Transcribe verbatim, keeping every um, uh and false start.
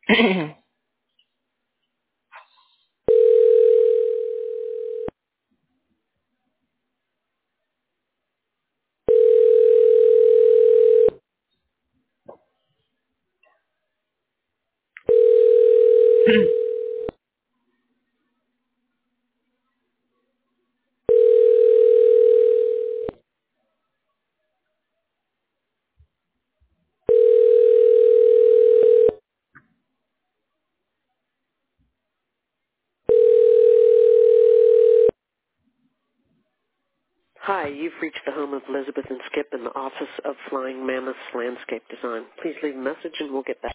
Hi, you've reached the home of Elizabeth and Skip in the office of Flying Mammoth's Landscape Design. Please leave a message and we'll get back.